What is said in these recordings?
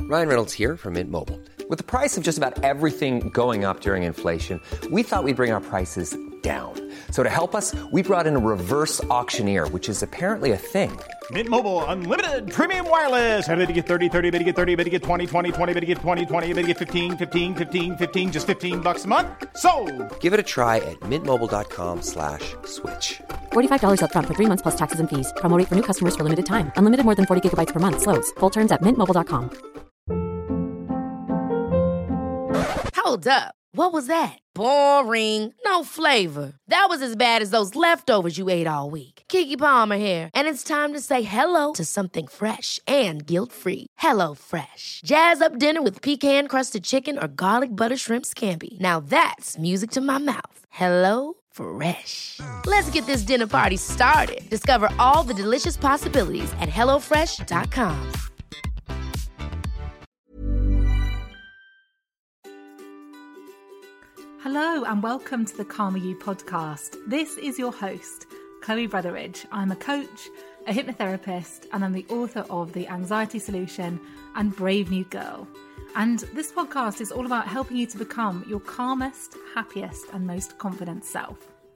Ryan Reynolds here from Mint Mobile. With the price of just about everything going up during inflation, we thought we'd bring our prices down. So to help us, we brought in a reverse auctioneer, which is apparently a thing. Mint Mobile Unlimited Premium Wireless. How to get 30, 30, bit to get 30, bit to get 20, 20, 20, bit to get 20, 20, bit to get 15, 15, 15, 15, just $15 a month? Sold! Give it a try at mintmobile.com/switch. $45 up front for 3 months plus taxes and fees. Promo rate for new customers for limited time. Unlimited more than 40 gigabytes per month. Slows full terms at mintmobile.com. Hold up. What was that? Boring. No flavor. That was as bad as those leftovers you ate all week. Keke Palmer here, and it's time to say hello to something fresh and guilt-free. Hello Fresh. Jazz up dinner with pecan-crusted chicken or garlic butter shrimp scampi. Now that's music to my mouth. Hello Fresh. Let's get this dinner party started. Discover all the delicious possibilities at hellofresh.com. Hello and welcome to the Calmer You podcast. This is your host, Chloe Brotheridge. I'm a coach, a hypnotherapist, and I'm the author of The Anxiety Solution and Brave New Girl. And this podcast is all about helping you to become your calmest, happiest, and most confident self.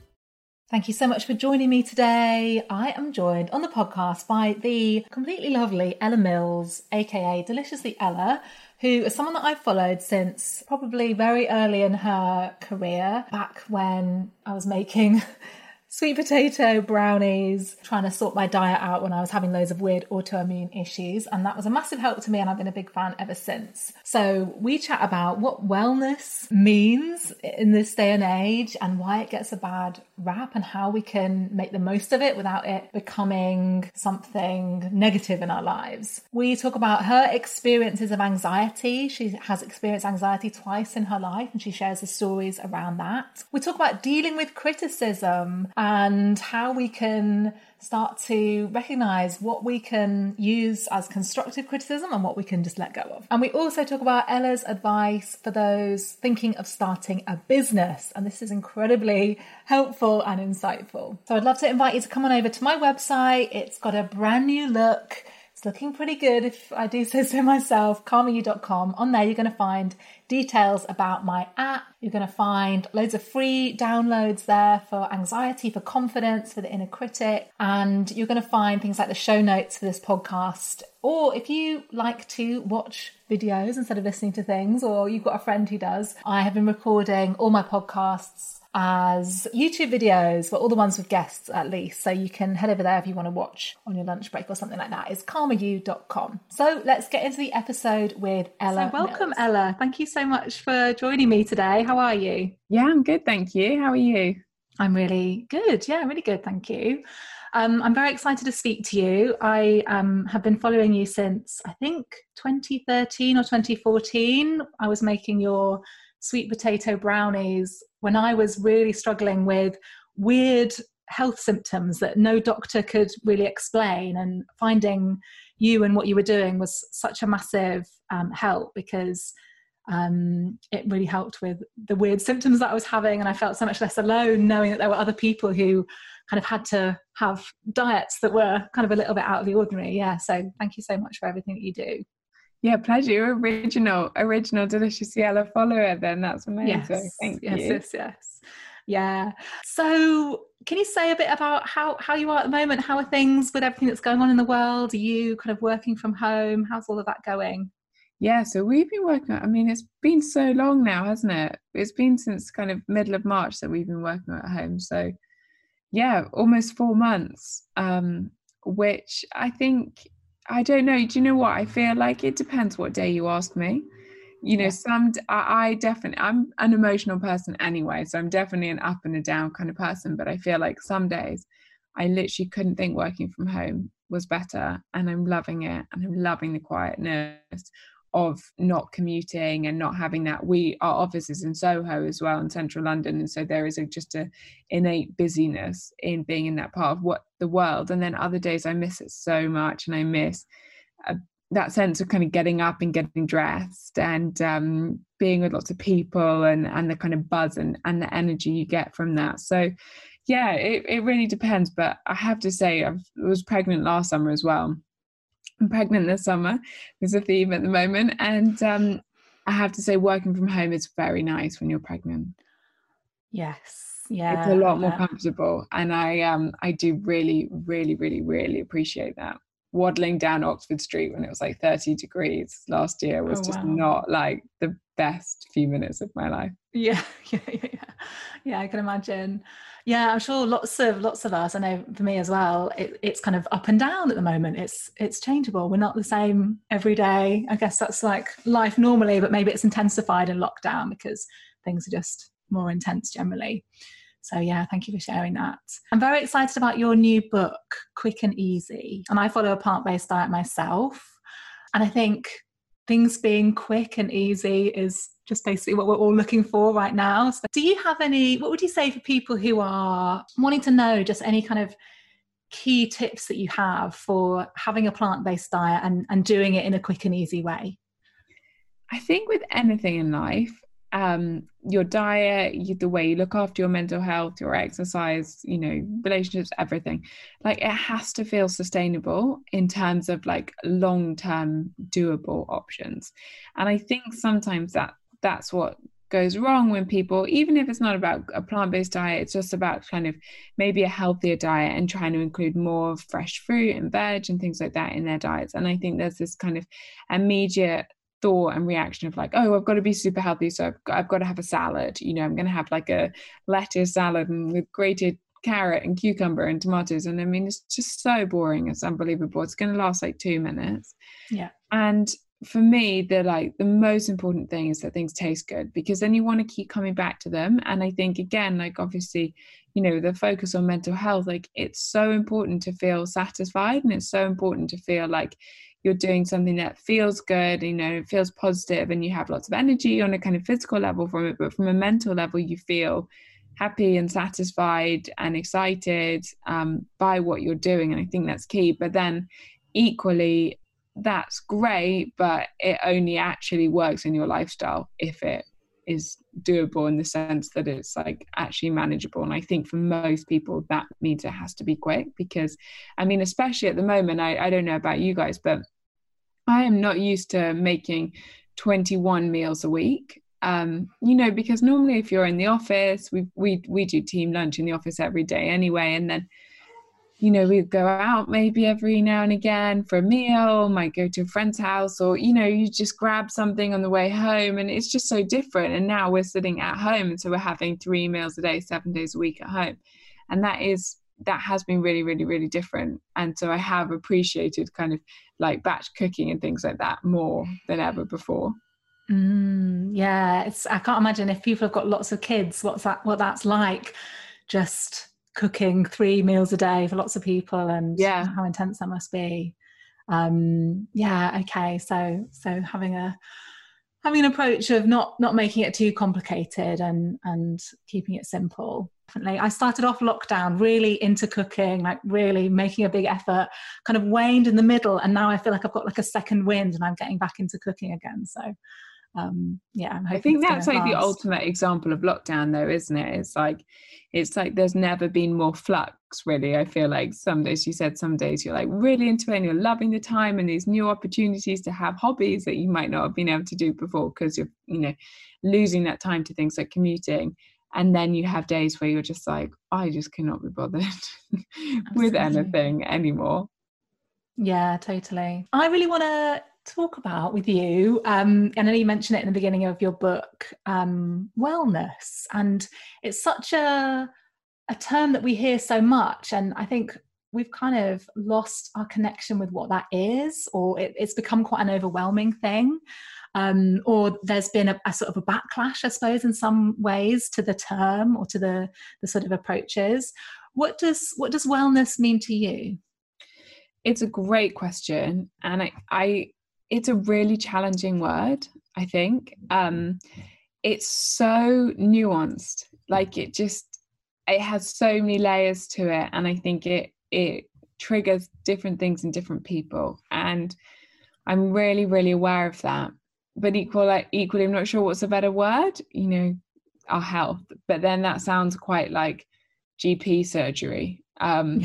Thank you so much for joining me today. I am joined on the podcast by the completely lovely Ella Mills, aka Deliciously Ella, who is someone that I've followed since probably very early in her career, back when I was making sweet potato brownies, trying to sort my diet out when I was having loads of weird autoimmune issues. And that was a massive help to me, and I've been a big fan ever since. So we chat about what wellness means in this day and age and why it gets a bad rap and how we can make the most of it without it becoming something negative in our lives. We talk about her experiences of anxiety. She has experienced anxiety twice in her life, and she shares the stories around that. We talk about dealing with criticism and how we can start to recognize what we can use as constructive criticism and what we can just let go of. And we also talk about Ella's advice for those thinking of starting a business. And this is incredibly helpful and insightful. So I'd love to invite you to come on over to my website. It's got a brand new look. It's looking pretty good, if I do say so myself, calmeryou.com. On there, you're going to find details about my app. You're going to find loads of free downloads there for anxiety, for confidence, for the inner critic. And you're going to find things like the show notes for this podcast. Or if you like to watch videos instead of listening to things, or you've got a friend who does, I have been recording all my podcasts as YouTube videos, but all the ones with guests at least. So you can head over there if you want to watch on your lunch break or something like that. It's calmeryou.com. So let's get into the episode with Ella. So welcome, Mills. Ella. Thank you so much for joining me today. How are you? Yeah, I'm good, thank you. How are you? I'm really good. Yeah, really good, thank you. I'm very excited to speak to you. I have been following you since, I think, 2013 or 2014. I was making your sweet potato brownies when I was really struggling with weird health symptoms that no doctor could really explain, and finding you and what you were doing was such a massive help, because it really helped with the weird symptoms that I was having, and I felt so much less alone knowing that there were other people who kind of had to have diets that were kind of a little bit out of the ordinary. Yeah, so thank you so much for everything that you do. Yeah, pleasure. You're original Deliciously Ella follower then. That's amazing. Yes, thank you. Yes. Yeah. So can you say a bit about how you are at the moment? How are things with everything that's going on in the world? Are you kind of working from home? How's all of that going? Yeah, so we've been working, I mean, it's been so long now, hasn't it? It's been since kind of middle of March that we've been working at home. So yeah, almost 4 months, which I think, I don't know. Do you know what? I feel like it depends what day you ask me. You know, I definitely, I'm an emotional person anyway, so I'm definitely an up and a down kind of person. But I feel like some days I literally couldn't think working from home was better. And I'm loving it. And I'm loving the quietness of not commuting and not having that. Our office is in Soho as well, in central London, and so there is just a innate busyness in being in that part of the world. And then other days I miss it so much, and I miss that sense of kind of getting up and getting dressed and being with lots of people and the kind of buzz and the energy you get from that. So yeah, it really depends. But I have to say, I was pregnant last summer as well. I'm pregnant this summer is a theme at the moment. And I have to say working from home is very nice when you're pregnant. Yes. Yeah. It's a lot more comfortable. And I do really, really, really, really appreciate that. Waddling down Oxford Street when it was like 30 degrees last year was just not like the best few minutes of my life. Yeah, I can imagine. Yeah, I'm sure lots of us, I know for me as well, it's kind of up and down at the moment. It's changeable. We're not the same every day. I guess that's like life normally, but maybe it's intensified in lockdown because things are just more intense generally. So yeah, thank you for sharing that. I'm very excited about your new book, Quick and Easy. And I follow a plant-based diet myself. And I think things being quick and easy is just basically what we're all looking for right now. So do you have what would you say for people who are wanting to know just any kind of key tips that you have for having a plant-based diet and doing it in a quick and easy way? I think with anything in life, your diet, the way you look after your mental health, your exercise, relationships, everything, like it has to feel sustainable in terms of like long-term doable options. And I think sometimes that's what goes wrong when people, even if it's not about a plant-based diet, it's just about kind of maybe a healthier diet and trying to include more fresh fruit and veg and things like that in their diets. And I think there's this kind of immediate thought and reaction of like, oh, I've got to be super healthy, so I've got to have a salad, I'm going to have like a lettuce salad and with grated carrot and cucumber and tomatoes, and I mean it's just so boring, it's unbelievable. It's going to last like 2 minutes. Yeah. And for me, the most important thing is that things taste good, because then you want to keep coming back to them. And I think again, like obviously, the focus on mental health, like it's so important to feel satisfied, and it's so important to feel like you're doing something that feels good, it feels positive, and you have lots of energy on a kind of physical level from it, but from a mental level, you feel happy and satisfied and excited by what you're doing. And I think that's key. But then equally, that's great, but it only actually works in your lifestyle if it is doable in the sense that it's like actually manageable. And I think for most people that means it has to be quick, because I mean, especially at the moment, I don't know about you guys, but I am not used to making 21 meals a week. Because normally if you're in the office, we do team lunch in the office every day anyway, and then we go out maybe every now and again for a meal, might go to a friend's house, or you just grab something on the way home, and it's just so different. And now we're sitting at home, and so we're having 3 meals a day, 7 days a week at home, and that has been really, really, really different. And so I have appreciated kind of like batch cooking and things like that more than ever before. Yeah, I can't imagine if people have got lots of kids, what that's like, just cooking 3 meals a day for lots of people, and how intense that must be. Okay, so having an approach of not making it too complicated and keeping it simple. Definitely. I started off lockdown really into cooking, like really making a big effort, kind of waned in the middle, and now I feel like I've got like a second wind and I'm getting back into cooking again. So I think that's like the ultimate example of lockdown though, isn't it? It's like there's never been more flux, really. I feel like some days you're like really into it and you're loving the time and these new opportunities to have hobbies that you might not have been able to do before because you're losing that time to things like commuting. And then you have days where you're just like, I just cannot be bothered with anything anymore. Yeah, totally. I really want to talk about with you, and I know you mentioned it in the beginning of your book, wellness. And it's such a term that we hear so much. And I think we've kind of lost our connection with what that is, or it's become quite an overwhelming thing. Or there's been a sort of a backlash, I suppose, in some ways to the term or to the sort of approaches. What does wellness mean to you? It's a great question, and it's a really challenging word, I think. It's so nuanced, like it has so many layers to it, and I think it triggers different things in different people, and I'm really, really aware of that. But equally, I'm not sure what's a better word, our health. But then that sounds quite like GP surgery.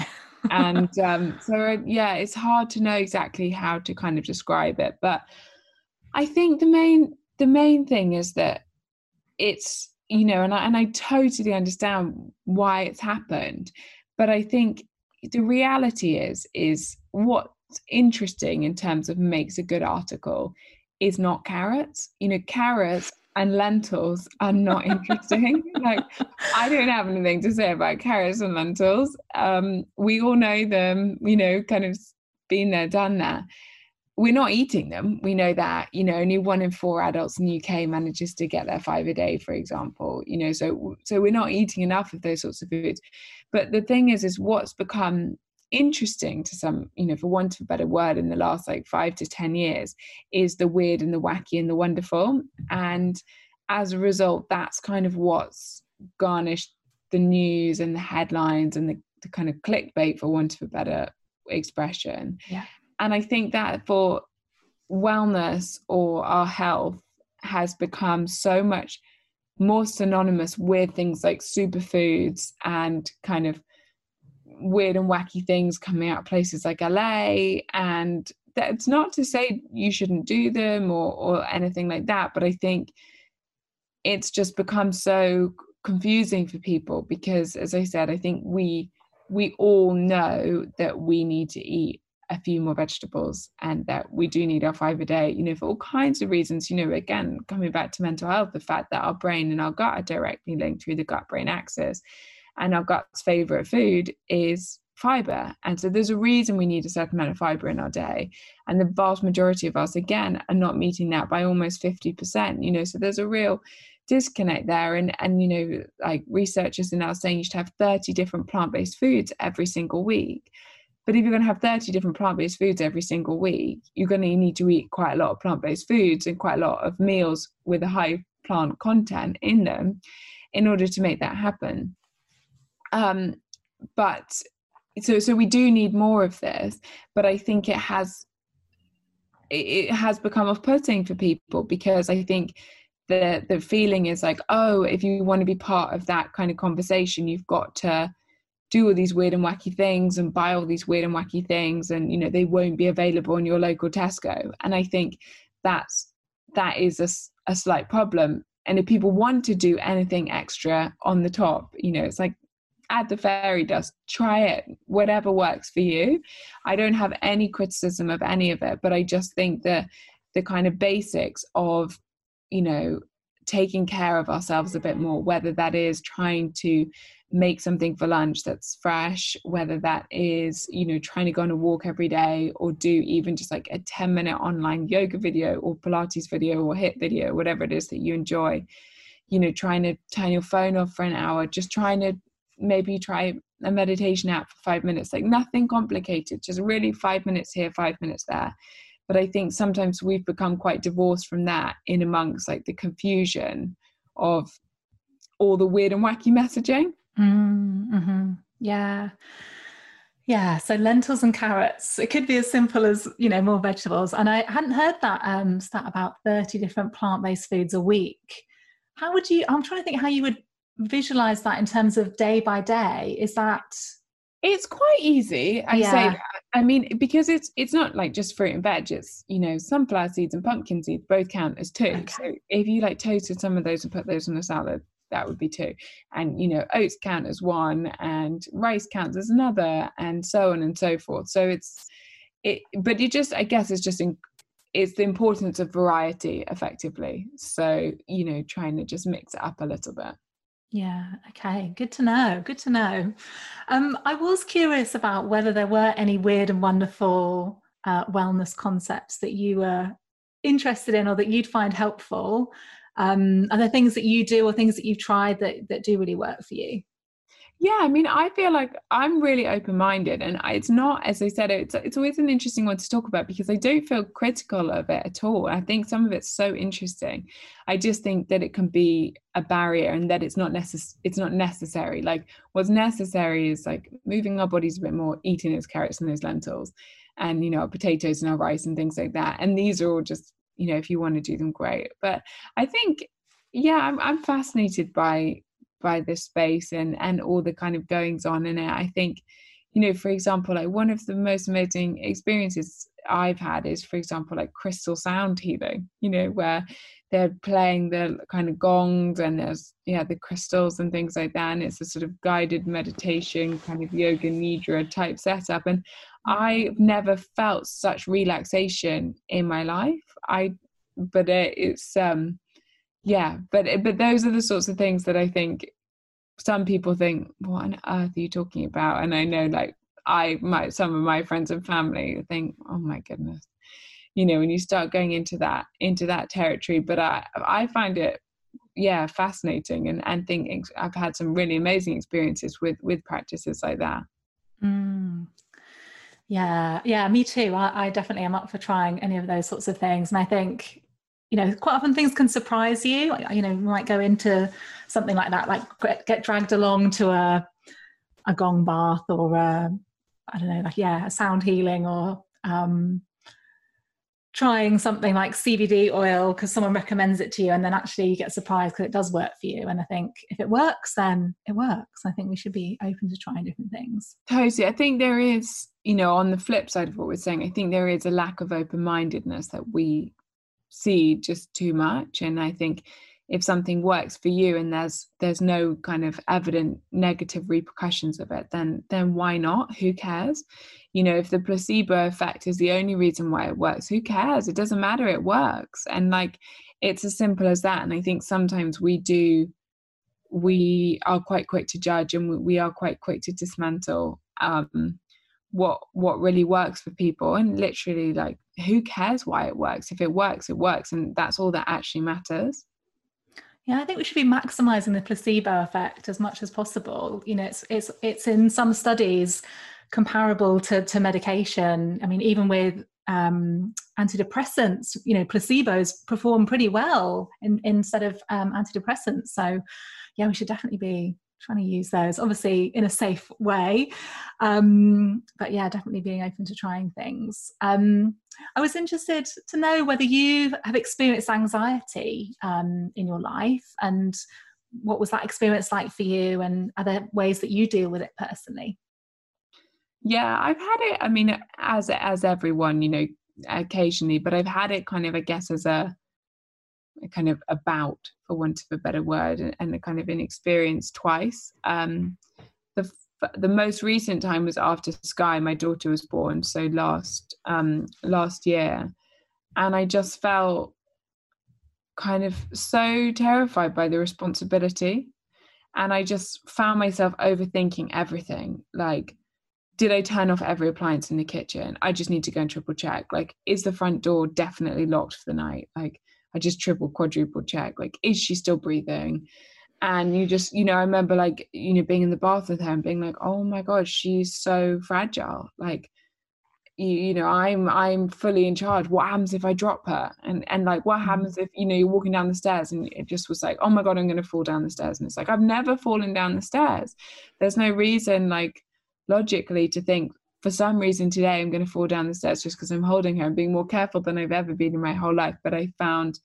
And yeah, it's hard to know exactly how to kind of describe it, but I think the main thing is that it's, you know, and I totally understand why it's happened, but I think the reality is what's interesting in terms of makes a good article is not carrots. You know, carrots and lentils are not interesting. Like, I don't have anything to say about carrots and lentils. We all know them, you know, kind of been there, done that. We're not eating them. We know that, you know, only 1 in 4 adults in the UK manages to get their 5 a day, for example, you know, so we're not eating enough of those sorts of foods. But the thing is what's become interesting to some, you know, for want of a better word, in the last like 5 to 10 years is the weird and the wacky and the wonderful. And as a result, that's kind of what's garnished the news and the headlines and the kind of clickbait, for want of a better expression. Yeah. And I think that for wellness or our health has become so much more synonymous with things like superfoods and kind of weird and wacky things coming out of places like LA. And that's not to say you shouldn't do them or anything like that, but I think it's just become so confusing for people because, as I said, I think we all know that we need to eat a few more vegetables and that we do need our 5 a day, you know, for all kinds of reasons. You know, again, coming back to mental health, the fact that our brain and our gut are directly linked through the gut-brain axis, and our gut's favorite food is fiber. And so there's a reason we need a certain amount of fiber in our day. And the vast majority of us, again, are not meeting that by almost 50%, you know, so there's a real disconnect there. And you know, like researchers are now saying you should have 30 different plant-based foods every single week. But if you're going to have 30 different plant-based foods every single week, you're going to need to eat quite a lot of plant-based foods and quite a lot of meals with a high plant content in them in order to make that happen. But so we do need more of this, but I think it has become off-putting for people because I think the feeling is like, oh, if you want to be part of that kind of conversation, you've got to do all these weird and wacky things and buy all these weird and wacky things, and you know they won't be available in your local Tesco. And I think that is a slight problem. And if people want to do anything extra on the top, you know, it's like add the fairy dust, try it, whatever works for you. I don't have any criticism of any of it, but I just think that the kind of basics of, you know, taking care of ourselves a bit more, whether that is trying to make something for lunch that's fresh, whether that is, you know, trying to go on a walk every day, or do even just like a 10-minute online yoga video or Pilates video or HIIT video, whatever it is that you enjoy, you know, trying to turn your phone off for an hour, just trying to maybe try a meditation app for 5 minutes, like nothing complicated, just really 5 minutes here, 5 minutes there. But I think sometimes we've become quite divorced from that in amongst like the confusion of all the weird and wacky messaging. Mm-hmm. Yeah. So lentils and carrots, it could be as simple as, you know, more vegetables. And I hadn't heard that stat about 30 different plant-based foods a week. I'm trying to think how you would visualize that in terms of day by day. Is that... It's quite easy, I say. I mean, because it's not like just fruit and veg. It's, you know, sunflower seeds and pumpkin seeds both count as 2. Okay. So if you like toasted some of those and put those on a salad, that would be 2. And, you know, oats count as 1 and rice counts as another, and so on and so forth. So but you just, I guess it's just it's the importance of variety effectively. So, you know, trying to just mix it up a little bit. Yeah. Okay. Good to know. I was curious about whether there were any weird and wonderful wellness concepts that you were interested in or that you'd find helpful. Are there things that you do or things that you've tried that do really work for you? Yeah, I mean, I feel like I'm really open-minded, and it's not, as I said, it's always an interesting one to talk about because I don't feel critical of it at all. I think some of it's so interesting. I just think that it can be a barrier and that it's not necessary. Like what's necessary is like moving our bodies a bit more, eating those carrots and those lentils, and, you know, our potatoes and our rice and things like that. And these are all just, you know, if you want to do them, great. But I think, yeah, I'm fascinated by this space and all the kind of goings on in it. I think, you know, for example, like one of the most amazing experiences I've had is, for example, like crystal sound healing, you know, where they're playing the kind of gongs and there's, the crystals and things like that. And it's a sort of guided meditation, kind of yoga nidra type setup. And I've never felt such relaxation in my life. But those are the sorts of things that I think some people think, what on earth are you talking about? And I know, like, some of my friends and family think, oh my goodness, you know, when you start going into that territory. But I find it, fascinating, and think I've had some really amazing experiences with practices like that. Yeah, me too. I definitely am up for trying any of those sorts of things. And I think, you know, quite often things can surprise you. You know, you might go into something like that, like get dragged along to a gong bath or a sound healing, or trying something like CBD oil because someone recommends it to you, and then actually you get surprised because it does work for you. And I think if it works, then it works. I think we should be open to trying different things. Totally. I think there is, you know, on the flip side of what we're saying, I think there is a lack of open-mindedness that we see just too much. And I think if something works for you and there's no kind of evident negative repercussions of it, then why not? Who cares? You know, if the placebo effect is the only reason why it works, who cares? It doesn't matter, it works. And like, it's as simple as that. And I think sometimes we are quite quick to judge, and we are quite quick to dismantle what really works for people. And literally, like, who cares why it works? If it works, it works, and that's all that actually matters. Yeah, I think we should be maximizing the placebo effect as much as possible. You know, it's in some studies comparable to medication. I mean, even with antidepressants, you know, placebos perform pretty well instead of antidepressants. So yeah, we should definitely be trying to use those, obviously in a safe way. But yeah, definitely being open to trying things. I was interested to know whether you have experienced anxiety in your life, and what was that experience like for you, and are there ways that you deal with it personally? Yeah, I've had it, I mean, as everyone, you know, occasionally, but I've had it kind of, I guess, as a kind of a bout, for want of a better word, and a kind of an experience twice. The most recent time was after Sky, my daughter, was born, so last year, and I just felt kind of so terrified by the responsibility, and I just found myself overthinking everything. Like, did I turn off every appliance in the kitchen? I just need to go and triple check. Like, is the front door definitely locked for the night? Like, I just quadruple check. Like, is she still breathing? And you just, you know, I remember, like, you know, being in the bath with her and being like, oh my God, she's so fragile. Like, you know, I'm fully in charge. What happens if I drop her? And like, what happens if, you know, you're walking down the stairs and it just was like, oh my God, I'm going to fall down the stairs. And it's like, I've never fallen down the stairs. There's no reason, like, logically, to think for some reason today I'm going to fall down the stairs just because I'm holding her and being more careful than I've ever been in my whole life. But I found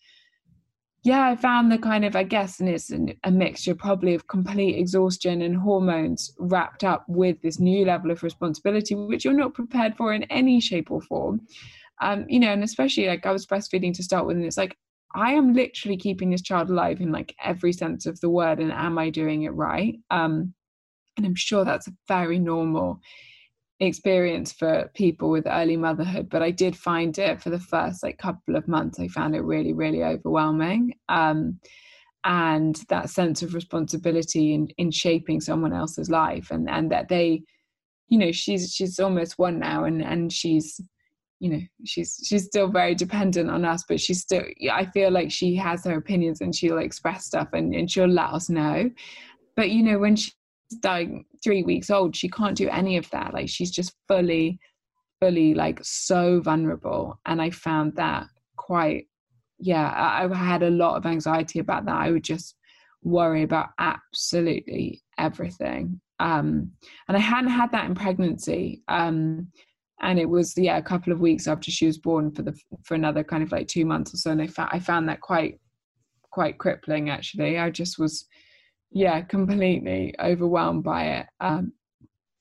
the kind of, I guess, and it's a mixture probably of complete exhaustion and hormones wrapped up with this new level of responsibility, which you're not prepared for in any shape or form. You know, and especially, like, I was breastfeeding to start with, and it's like, I am literally keeping this child alive in, like, every sense of the word, and am I doing it right? And I'm sure that's a very normal experience for people with early motherhood, but I did find it, for the first, like, couple of months, I found it really, really overwhelming. And that sense of responsibility in shaping someone else's life, and that they, you know, she's almost one now, and she's, you know, she's still very dependent on us, but she's still, I feel like she has her opinions and she'll express stuff and she'll let us know. But, you know, when she's like 3 weeks old, she can't do any of that. Like, she's just fully, like, so vulnerable. And I found that quite, I had a lot of anxiety about that. I would just worry about absolutely everything. And I hadn't had that in pregnancy. And it was, a couple of weeks after she was born for another kind of like 2 months or so. And I found that quite crippling, actually. I just was, completely overwhelmed by it.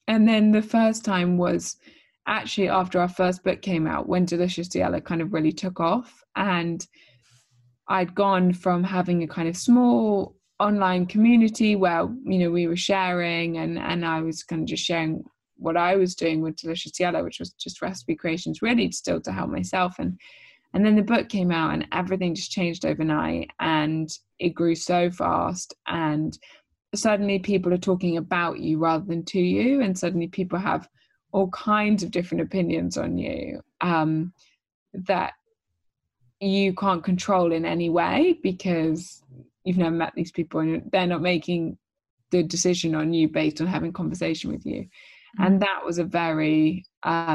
And then the first time was actually after our first book came out, when Delicious Diella kind of really took off. And I'd gone from having a kind of small online community where, you know, we were sharing and I was kind of just sharing what I was doing with Delicious Diella, which was just recipe creations, really still to help myself. And then the book came out and everything just changed overnight, and it grew so fast, and suddenly people are talking about you rather than to you, and suddenly people have all kinds of different opinions on you that you can't control in any way, because you've never met these people and they're not making the decision on you based on having conversation with you. And that was a very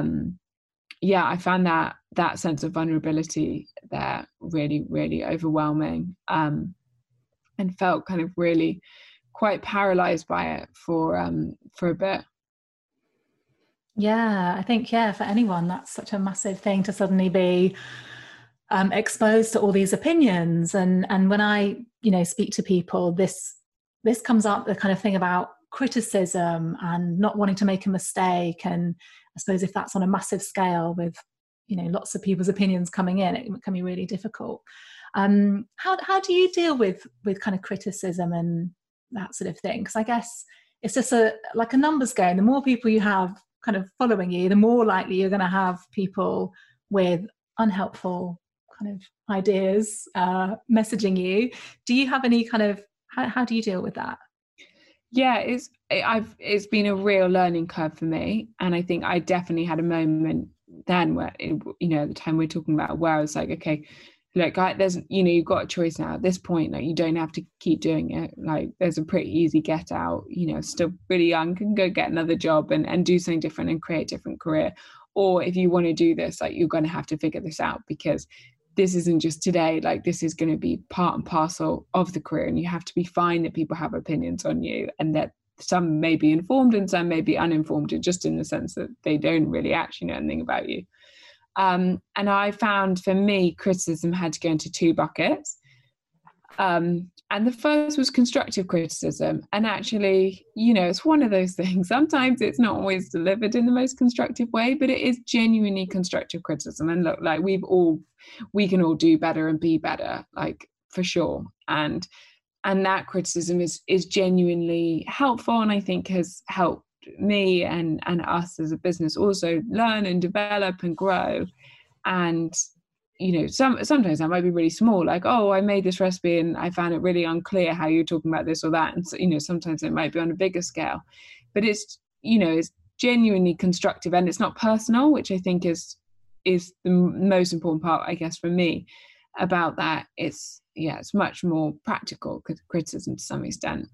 I found that sense of vulnerability there really, really overwhelming, and felt kind of really quite paralyzed by it for a bit. Yeah, I think, for anyone, that's such a massive thing to suddenly be exposed to all these opinions. And when I, speak to people, this comes up, the kind of thing about criticism and not wanting to make a mistake. And I suppose if that's on a massive scale with, lots of people's opinions coming in, it can be really difficult. How do you deal with kind of criticism and that sort of thing? Because I guess it's just like a numbers game. The more people you have kind of following you, the more likely you're going to have people with unhelpful kind of ideas messaging you. Do you have any kind of, how do you deal with that? Yeah, it's been a real learning curve for me, and I think I definitely had a moment then where at the time we're talking about, where I was like, okay, look, there's you've got a choice now at this point. Like, you don't have to keep doing it. Like, there's a pretty easy get out. Still really young, can go get another job and do something different and create a different career. Or if you want to do this, like, you're going to have to figure this out, because this isn't just today. Like, this is going to be part and parcel of the career, and you have to be fine that people have opinions on you, and that some may be informed and some may be uninformed, just in the sense that they don't really actually know anything about you. And I found, for me, criticism had to go into two buckets. And the first was constructive criticism. And actually, it's one of those things. Sometimes it's not always delivered in the most constructive way, but it is genuinely constructive criticism. And look, like, we can all do better and be better, like, for sure. And that criticism is genuinely helpful, and I think has helped me and us as a business also learn and develop and grow. And sometimes that might be really small, like, oh, I made this recipe and I found it really unclear how you're talking about this or that. And so, sometimes it might be on a bigger scale, but it's genuinely constructive, and it's not personal, which I think is the most important part, I guess, for me about that. It's much more practical criticism to some extent.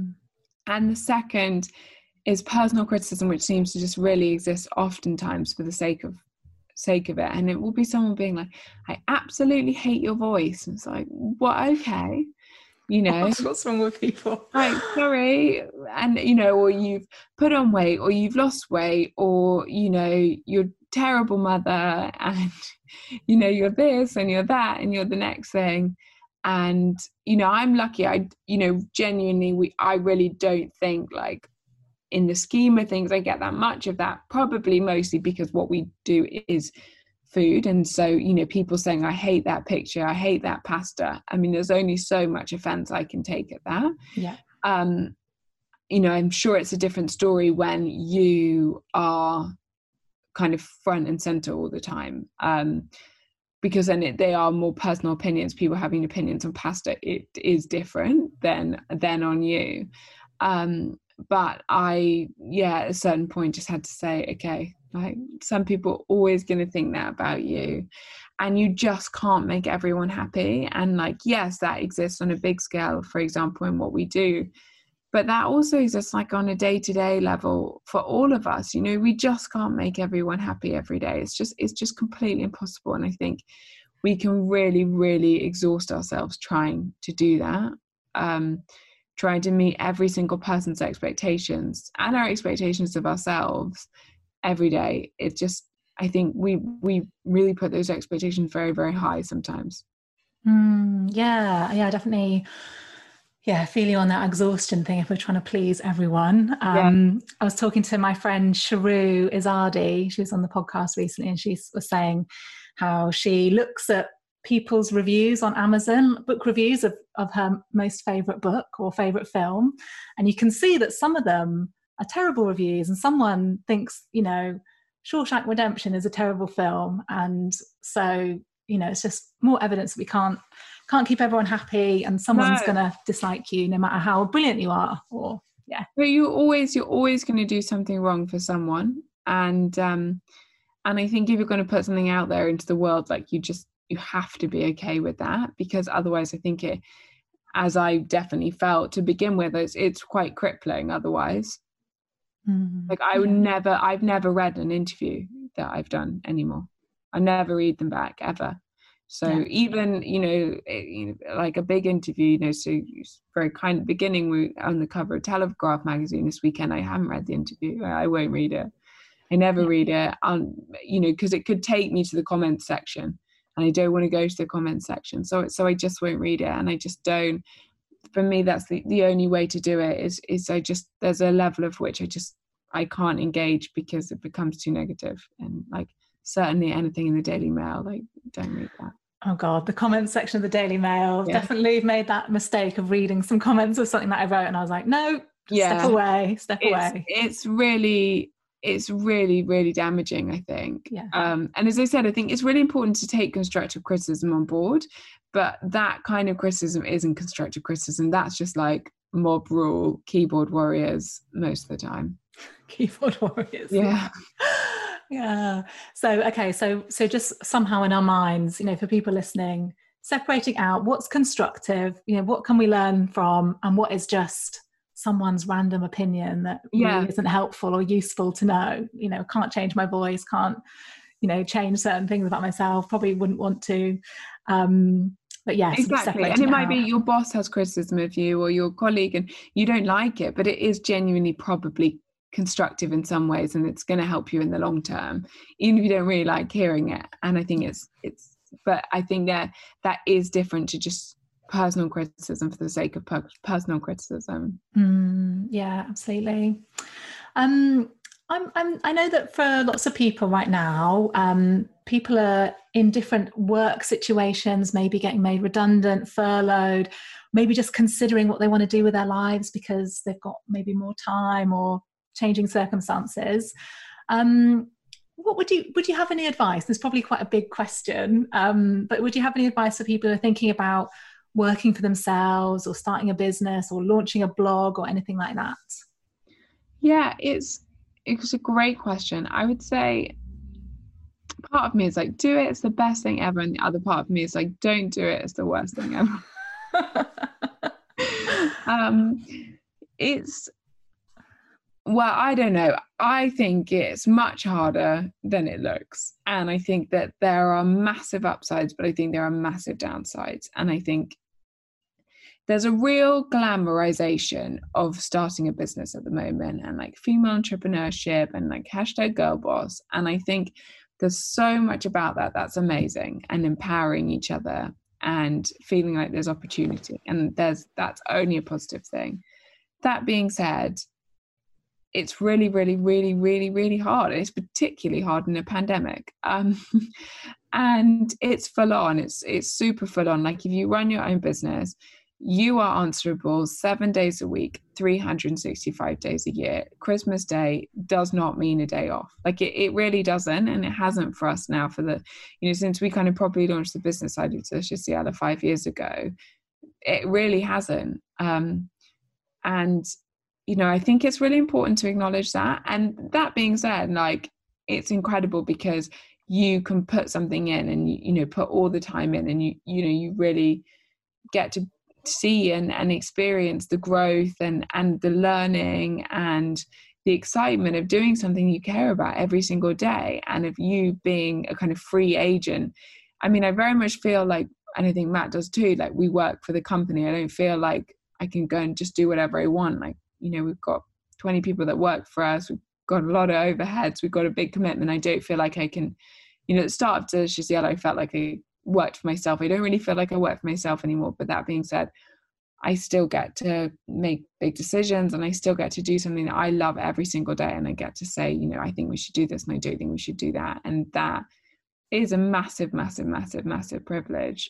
And the second is personal criticism, which seems to just really exist oftentimes for the sake of it. And it will be someone being like, I absolutely hate your voice. And it's like, what? Okay. What's wrong with people? Like, sorry. And, or you've put on weight, or you've lost weight, or, you're a terrible mother, and, you're this and you're that and you're the next thing. And, I'm lucky. Genuinely, I really don't think, like, in the scheme of things, I get that much of that, probably mostly because what we do is food. And so, people saying, I hate that picture, I hate that pasta. I mean, there's only so much offense I can take at that. Yeah. I'm sure it's a different story when you are kind of front and center all the time. Because then they are more personal opinions. People having opinions on pasta, it is different than on you. But I, at a certain point, just had to say, okay, like, some people are always going to think that about you, and you just can't make everyone happy. And, like, yes, that exists on a big scale, for example, in what we do, but that also exists, like, on a day-to-day level for all of us. We just can't make everyone happy every day. It's just completely impossible. And I think we can really, really exhaust ourselves trying to do that. Trying to meet every single person's expectations and our expectations of ourselves every day. It's just, I think we really put those expectations very, very high sometimes. Yeah, definitely. Yeah, I feel you on that exhaustion thing if we're trying to please everyone. I was talking to my friend Sharu Izadi. She was on the podcast recently, and she was saying how she looks at people's reviews on Amazon, book reviews of her most favourite book or favourite film. And you can see that some of them are terrible reviews, and someone thinks, you know, Shawshank Redemption is a terrible film. And so, you know, it's just more evidence that we can't keep everyone happy, and someone's going to dislike you no matter how brilliant you are. Or but you're always going to do something wrong for someone, and I think if you're going to put something out there into the world, like you have to be okay with that, because otherwise I think it, as I definitely felt to begin with, it's quite crippling otherwise. Like I've never read an interview that I've done anymore. I never read them back ever. So even, you know, like a big interview, you know, so very kind of beginning, we on the cover of Telegraph magazine this weekend. I haven't read the interview. I won't read it. I never read it, you know, because it could take me to the comments section, and I don't want to go to the comments section. So I just won't read it, and I just don't. For me, that's the only way to do it is there's a level of which I can't engage because it becomes too negative. And like certainly anything in the Daily Mail, like don't read that. Oh God, the comments section of the Daily Mail. Definitely made that mistake of reading some comments of something that I wrote, and I was like, no, step away. It's really, really damaging, I think. And as I said, I think it's really important to take constructive criticism on board, but that kind of criticism isn't constructive criticism. That's just like mob rule, keyboard warriors most of the time. Keyboard warriors. So okay, so just somehow in our minds, you know, for people listening, separating out what's constructive, you know, what can we learn from, and what is just someone's random opinion that really isn't helpful or useful to know. You know, can't change my voice, can't, you know, change certain things about myself, probably wouldn't want to. But yes, exactly. And it might be your boss has criticism of you, or your colleague, and you don't like it, but it is genuinely probably constructive in some ways, and it's going to help you in the long term, even if you don't really like hearing it. And I think but I think that is different to just personal criticism for the sake of personal criticism. Yeah, absolutely. I know that for lots of people right now, people are in different work situations, maybe getting made redundant, furloughed, maybe just considering what they want to do with their lives because they've got maybe more time or changing circumstances. What would you have any advice? There's probably quite a big question, but would you have any advice for people who are thinking about working for themselves or starting a business or launching a blog or anything like that? Yeah, it's a great question. I would say part of me is like, do it, it's the best thing ever. And the other part of me is like, don't do it, it's the worst thing ever. Well, I don't know. I think it's much harder than it looks. And I think that there are massive upsides, but I think there are massive downsides. And I think there's a real glamorization of starting a business at the moment, and like female entrepreneurship and like #girlboss. And I think there's so much about that that's amazing, and empowering each other and feeling like there's opportunity. And that's only a positive thing. That being said, it's really, really, really, really, really hard. It's particularly hard in a pandemic. And it's full on. It's super full on. Like if you run your own business, you are answerable 7 days a week, 365 days a year. Christmas Day does not mean a day off. Like it really doesn't. And it hasn't for us now for the, you know, since we kind of properly launched the business side of Ciala 5 years ago, it really hasn't. And you know, I think it's really important to acknowledge that. And that being said, like, it's incredible because you can put something in and, you know, put all the time in, and you really get to see and experience the growth and the learning and the excitement of doing something you care about every single day, and of you being a kind of free agent. I mean, I very much feel like, and I think Matt does too, like we work for the company. I don't feel like I can go and just do whatever I want. Like, you know, we've got 20 people that work for us. We've got a lot of overheads. We've got a big commitment. I don't feel like I can, you know, at the start of Delicious Yellow, I felt like I worked for myself. I don't really feel like I work for myself anymore. But that being said, I still get to make big decisions, and I still get to do something that I love every single day. And I get to say, you know, I think we should do this, and I don't think we should do that. And that is a massive, massive, massive, massive privilege.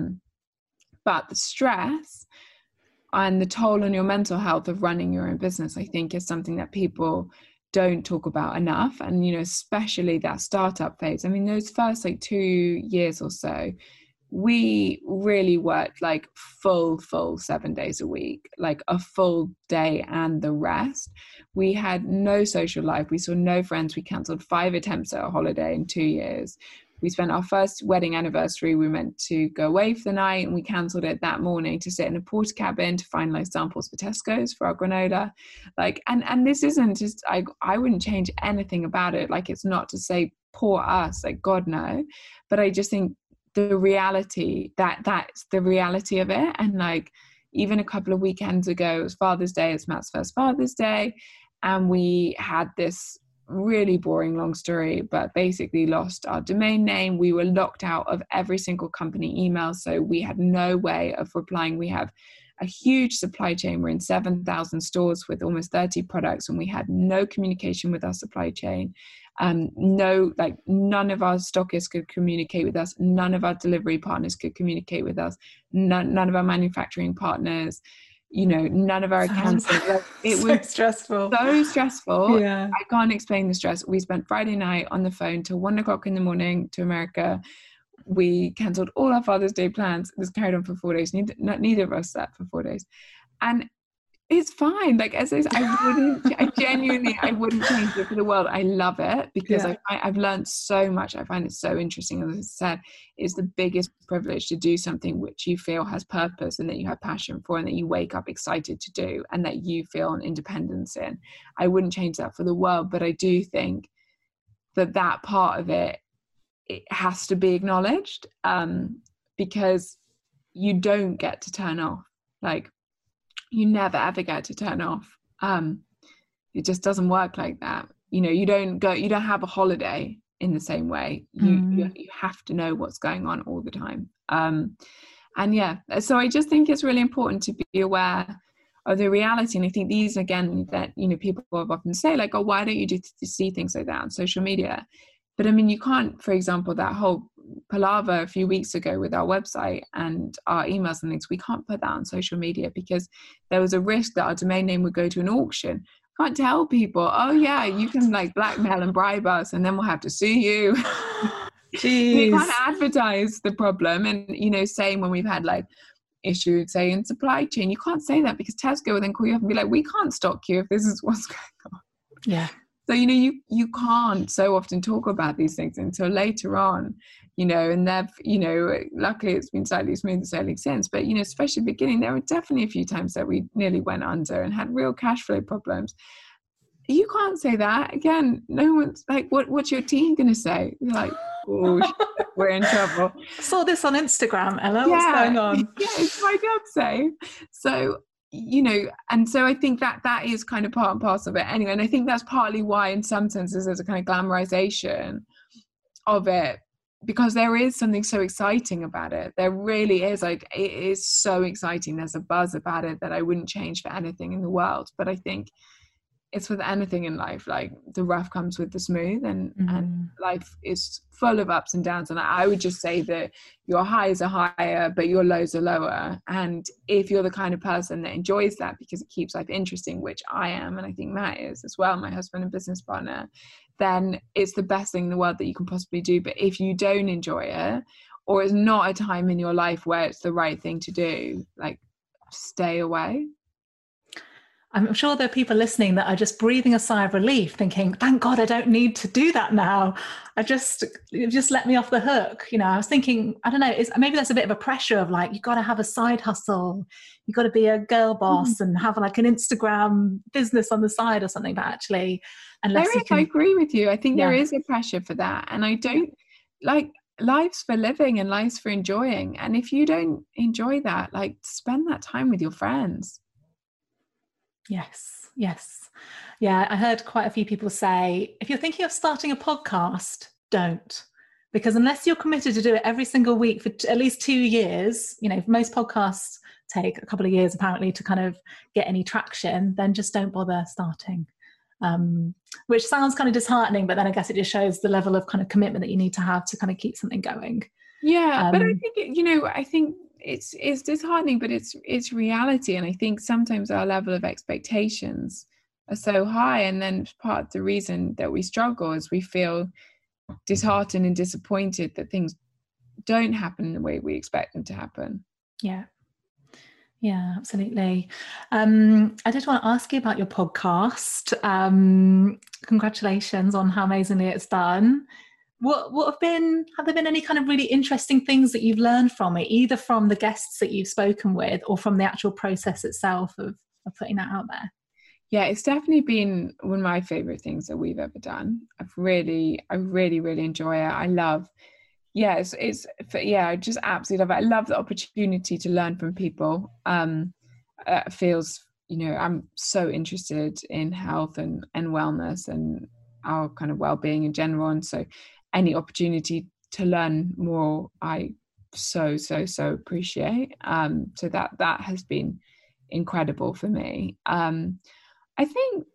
But the stress and the toll on your mental health of running your own business, I think, is something that people don't talk about enough. And, you know, especially that startup phase. I mean, those first like 2 years or so, we really worked like full 7 days a week, like a full day and the rest. We had no social life. We saw no friends. We cancelled 5 attempts at a holiday in 2 years. We spent our first wedding anniversary. We meant to go away for the night, and we cancelled it that morning to sit in a porta cabin to finalize samples for Tesco's for our granola. Like, and this isn't just, I wouldn't change anything about it. Like, it's not to say poor us, like God no, but I just think the reality, that's the reality of it. And like, even a couple of weekends ago, it was Father's Day, it's Matt's first Father's Day, and we had this really boring long story, but basically lost our domain name. We were locked out of every single company email, so we had no way of replying. We have a huge supply chain. We're in 7,000 stores with almost 30 products, and we had no communication with our supply chain. None of our stockists could communicate with us. None of our delivery partners could communicate with us. None of our manufacturing partners. You know, none of our accounts. It so was stressful. So stressful. Yeah. I can't explain the stress. We spent Friday night on the phone till 1 o'clock in the morning to America. We cancelled all our Father's Day plans. It was carried on for 4 days. Neither of us slept for 4 days. And it's fine. Like, as I said, I wouldn't change it for the world. I love it because I've learned so much. I find it so interesting. As I said, it's the biggest privilege to do something which you feel has purpose and that you have passion for and that you wake up excited to do and that you feel an independence in. I wouldn't change that for the world, but I do think that part of it has to be acknowledged, because you don't get to turn off. Like, you never ever get to turn off. It just doesn't work like that. You know, you don't have a holiday in the same way. You have to know what's going on all the time. So I just think it's really important to be aware of the reality. And I think these, again, that, you know, people have often say like, oh, why don't you see things like that on social media? But I mean, you can't, for example, that whole palaver a few weeks ago with our website and our emails and things, we can't put that on social media because there was a risk that our domain name would go to an auction. Can't tell people, oh yeah, you can like blackmail and bribe us and then we'll have to sue you. You can't advertise the problem. And, you know, same when we've had like issues, say, in supply chain, you can't say that because Tesco will then call you up and be like, we can't stock you if this is what's going on. Yeah. So, you know, you can't so often talk about these things until later on, you know, and they've, you know, luckily it's been slightly smooth sailing since, but, you know, especially at the beginning, there were definitely a few times that we nearly went under and had real cash flow problems. You can't say that. Again, no one's like, what's your team going to say? You're like, oh, shit, we're in trouble. I saw this on Instagram, Ella. What's going on? Yeah, it's my job say. So, you know, and so I think that is kind of part and parcel of it anyway. And I think that's partly why in some senses there's a kind of glamorization of it, because there is something so exciting about it. There really is. Like, it is so exciting. There's a buzz about it that I wouldn't change for anything in the world. But I think it's with anything in life, like the rough comes with the smooth, and life is full of ups and downs. And I would just say that your highs are higher, but your lows are lower. And if you're the kind of person that enjoys that because it keeps life interesting, which I am, and I think Matt is as well, my husband and business partner, then it's the best thing in the world that you can possibly do. But if you don't enjoy it, or it's not a time in your life where it's the right thing to do, like, stay away. I'm sure there are people listening that are just breathing a sigh of relief, thinking, thank God I don't need to do that now. It just let me off the hook. You know, I was thinking, I don't know, maybe there's a bit of a pressure of like, you've got to have a side hustle. You've got to be a girl boss and have like an Instagram business on the side or something. But actually, I agree with you. I think there is a pressure for that. And I don't like, life's for living and life's for enjoying. And if you don't enjoy that, like, spend that time with your friends. Yes. Yeah, I heard quite a few people say, if you're thinking of starting a podcast, don't. because unless you're committed to do it every single week for at least 2 years, you know, most podcasts take a couple of years apparently to kind of get any traction, then just don't bother starting. Which sounds kind of disheartening, but then I guess it just shows the level of kind of commitment that you need to have to kind of keep something going. Yeah, but I think, you know, I think it's disheartening, but it's reality. And I think sometimes our level of expectations are so high, and then part of the reason that we struggle is we feel disheartened and disappointed that things don't happen in the way we expect them to happen. Yeah, absolutely. I did want to ask you about your podcast. Congratulations on how amazingly it's done. Have there been any kind of really interesting things that you've learned from it, either from the guests that you've spoken with or from the actual process itself of putting that out there? Yeah, it's definitely been one of my favorite things that we've ever done. I really enjoy it. I love, I just absolutely love it. I love the opportunity to learn from people. It feels, you know, I'm so interested in health and wellness and our kind of well-being in general. And so any opportunity to learn more, I so appreciate. So that has been incredible for me. I think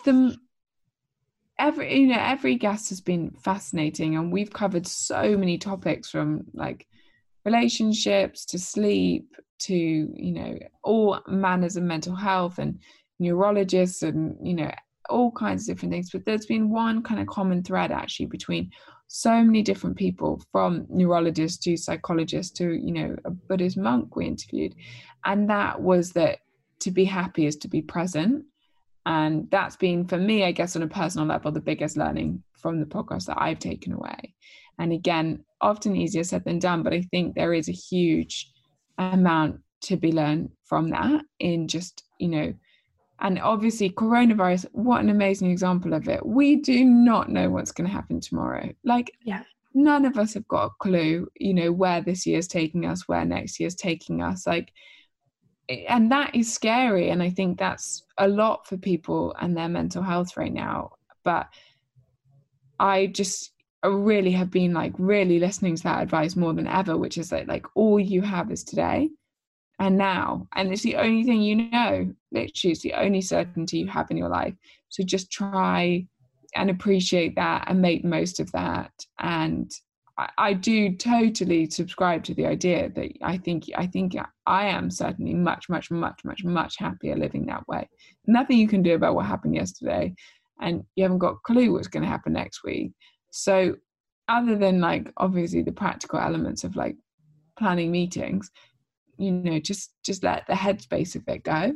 every guest has been fascinating, and we've covered so many topics, from like relationships to sleep to, you know, all manners of mental health and neurologists and, you know, all kinds of different things. But there's been one kind of common thread actually between so many different people, from neurologists to psychologists to, you know, a Buddhist monk we interviewed, and that was that to be happy is to be present. And that's been, for me, I guess on a personal level, the biggest learning from the podcast that I've taken away. And again, often easier said than done, but I think there is a huge amount to be learned from that, in just, you know, and obviously coronavirus, what an amazing example of it. We do not know what's going to happen tomorrow. Like, none of us have got a clue, you know, where this year's taking us, where next year's taking us. Like, and that is scary. And I think that's a lot for people and their mental health right now. But I really have been like really listening to that advice more than ever, which is like all you have is today and now. And it's the only thing you know, literally it's the only certainty you have in your life. So just try and appreciate that and make the most of that. And I do totally subscribe to the idea that I think I am certainly much happier living that way. Nothing you can do about what happened yesterday, and you haven't got a clue what's going to happen next week. So other than like obviously the practical elements of like planning meetings, you know, just let the headspace of it go.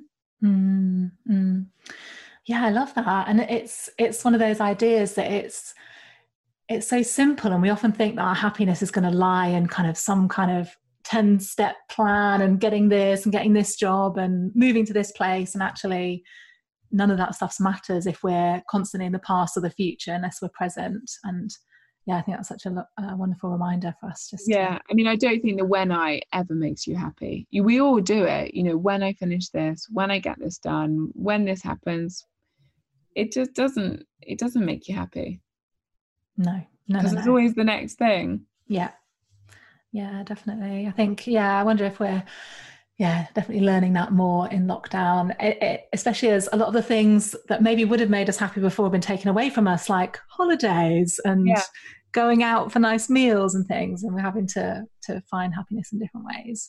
Yeah, I love that. And it's one of those ideas that it's so simple, and we often think that our happiness is going to lie in kind of some kind of 10-step plan and getting this and getting this job and moving to this place, and actually none of that stuff matters if we're constantly in the past or the future, unless we're present. And yeah, I think that's such a wonderful reminder for us. I mean, I don't think the when I ever makes you happy. We all do it, you know, when I finish this, when I get this done, when this happens, it just doesn't make you happy. No, because there's always the next thing. Yeah, definitely. I think, I wonder if we're definitely learning that more in lockdown, especially as a lot of the things that maybe would have made us happy before have been taken away from us, like holidays and going out for nice meals and things, and we're having to find happiness in different ways.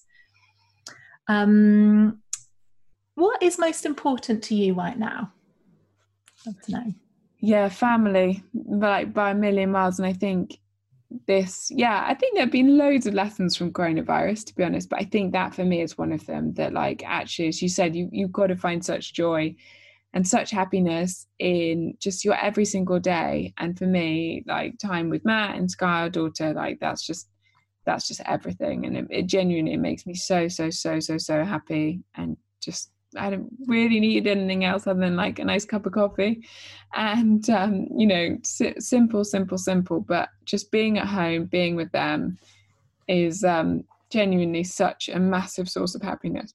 What is most important to you right now? I'd love to know. Yeah, family, like by a million miles. And I think I think there have been loads of lessons from coronavirus, to be honest, but I think that for me is one of them, that like actually, as you said, you've got to find such joy and such happiness in just your every single day. And for me, like time with Matt and Sky, our daughter, like that's just everything. And it genuinely makes me so happy, and just I don't really need anything else other than like a nice cup of coffee and, you know, simple, but just being at home, being with them is genuinely such a massive source of happiness.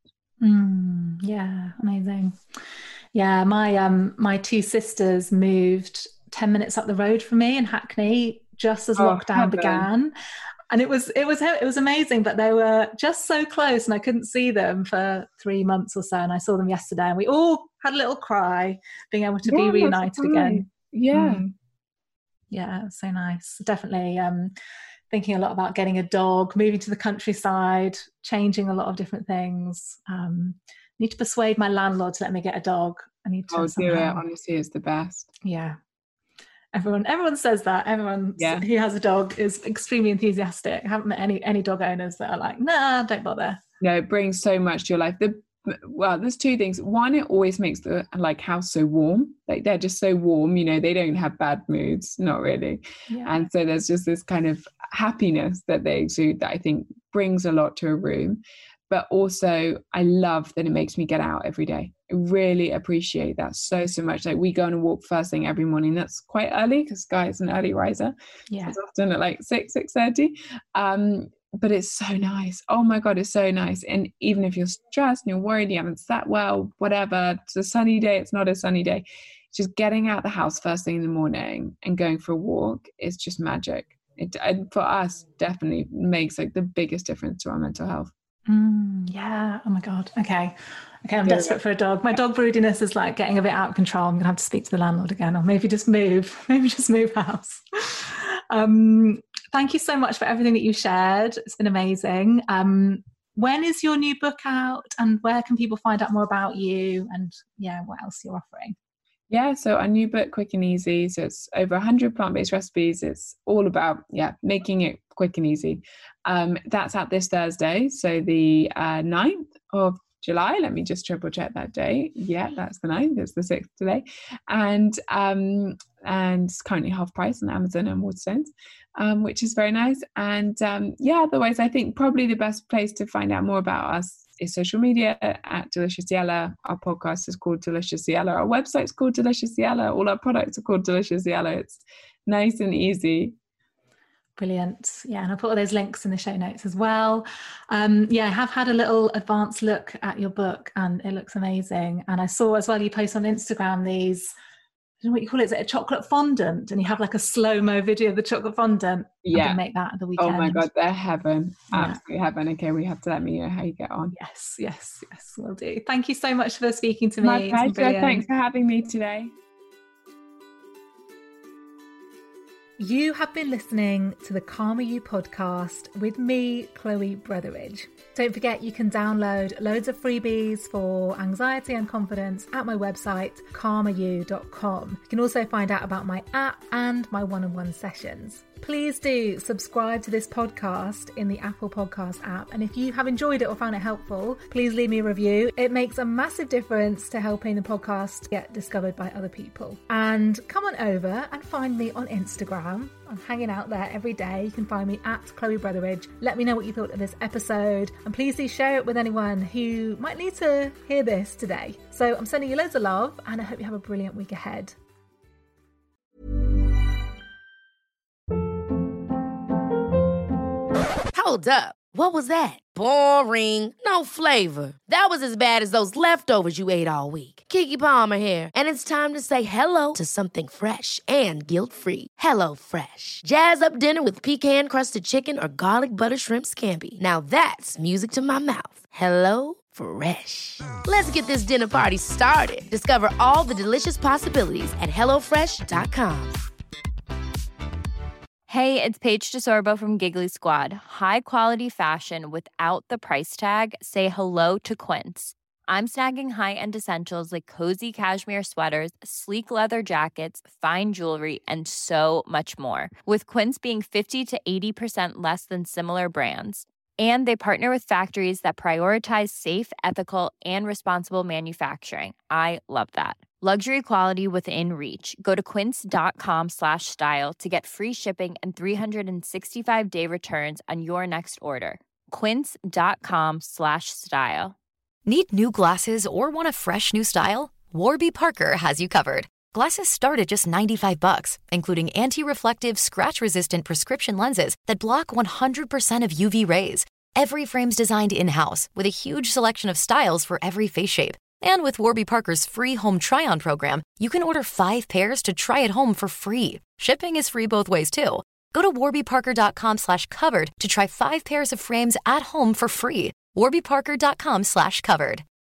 Yeah, amazing. Yeah, my two sisters moved 10 minutes up the road from me in Hackney just as lockdown began. And it was amazing, but they were just so close and I couldn't see them for 3 months or so. And I saw them yesterday and we all had a little cry being able to be reunited again. Yeah. Yeah, so nice. Definitely thinking a lot about getting a dog, moving to the countryside, changing a lot of different things. Need to persuade my landlord to let me get a dog. I need to do it. Honestly, it's the best. Yeah. Everyone says that. Everyone who has a dog is extremely enthusiastic. I haven't met any dog owners that are like, nah, don't bother. No, it brings so much to your life. There's two things. One, it always makes the house so warm. Like they're just so warm, they don't have bad moods, not really. Yeah. And so there's just this kind of happiness that they exude that I think brings a lot to a room. But also I love that it makes me get out every day. I really appreciate that so much. Like we go on a walk first thing every morning. That's quite early because Guy is an early riser. Yeah. So it's often at like 6:30. But it's so nice. Oh my God, it's so nice. And even if you're stressed and you're worried, you haven't sat well, whatever, it's a sunny day, it's not a sunny day, just getting out the house first thing in the morning and going for a walk is just magic. It for us definitely makes like the biggest difference to our mental health. Yeah. Oh my God. Okay. I'm desperate for a dog. My dog broodiness is like getting a bit out of control. I'm gonna have to speak to the landlord again, or maybe just move house. Thank you so much for everything that you shared. It's been amazing. When is your new book out, and where can people find out more about you, and what else you're offering? Yeah, so our new book, Quick and Easy, so it's over 100 plant-based recipes. It's all about, making it quick and easy. That's out this Thursday, so the 9th of July. Let me just triple check that date. Yeah, that's the 9th. It's the 6th today. And it's currently half price on Amazon and Waterstones, which is very nice. And otherwise, I think probably the best place to find out more about us is social media at Delicious Yella. Our podcast is called Delicious Yella. Our website's called Delicious Yella. All our products are called Delicious Yella. It's nice and easy. Brilliant. Yeah, and I'll put all those links in the show notes as well. I have had a little advanced look at your book and it looks amazing. And I saw as well you post on Instagram these, I don't know what you call it, is it a chocolate fondant? And you have like a slow-mo video of the chocolate fondant. Yeah. I'm going to make that at the weekend. Oh my God, they're heaven. Absolutely heaven. Okay, we have to let me know how you get on. Yes, we'll do. Thank you so much for speaking to me. My pleasure. Thanks for having me today. You have been listening to the Calmer You podcast with me, Chloe Brotheridge. Don't forget you can download loads of freebies for anxiety and confidence at my website, calmeryou.com. You can also find out about my app and my one-on-one sessions. Please do subscribe to this podcast in the Apple Podcast app. And if you have enjoyed it or found it helpful, please leave me a review. It makes a massive difference to helping the podcast get discovered by other people. And come on over and find me on Instagram. I'm hanging out there every day. You can find me at Chloe Brotheridge. Let me know what you thought of this episode. And please do share it with anyone who might need to hear this today. So I'm sending you loads of love and I hope you have a brilliant week ahead. Hold up. What was that? Boring. No flavor. That was as bad as those leftovers you ate all week. Keke Palmer here. And it's time to say hello to something fresh and guilt-free. Hello Fresh. Jazz up dinner with pecan-crusted chicken or garlic butter shrimp scampi. Now that's music to my mouth. Hello Fresh. Let's get this dinner party started. Discover all the delicious possibilities at HelloFresh.com. Hey, it's Paige DeSorbo from Giggly Squad. High quality fashion without the price tag. Say hello to Quince. I'm snagging high-end essentials like cozy cashmere sweaters, sleek leather jackets, fine jewelry, and so much more. With Quince being 50 to 80% less than similar brands. And they partner with factories that prioritize safe, ethical, and responsible manufacturing. I love that. Luxury quality within reach. Go to quince.com/style to get free shipping and 365-day returns on your next order. Quince.com/style. Need new glasses or want a fresh new style? Warby Parker has you covered. Glasses start at just $95, including anti-reflective, scratch-resistant prescription lenses that block 100% of UV rays. Every frame's designed in-house with a huge selection of styles for every face shape. And with Warby Parker's free home try-on program, you can order 5 pairs to try at home for free. Shipping is free both ways, too. Go to warbyparker.com/covered to try 5 pairs of frames at home for free. warbyparker.com/covered.